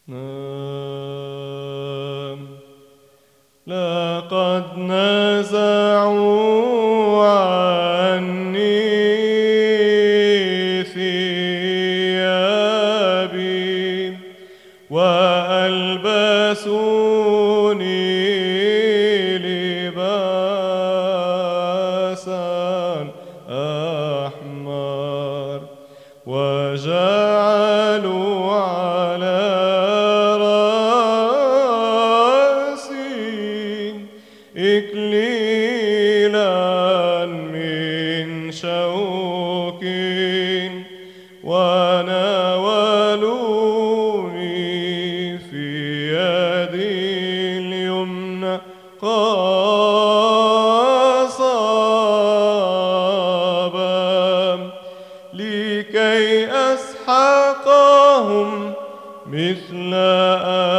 لقد نزعوا عني ثيابي وألبسوني لباسا أحمر وجعلوا على رأسي إكليلا من شوك وناولوني في يدي اليمنى قصبا لكي أسحقهم مثل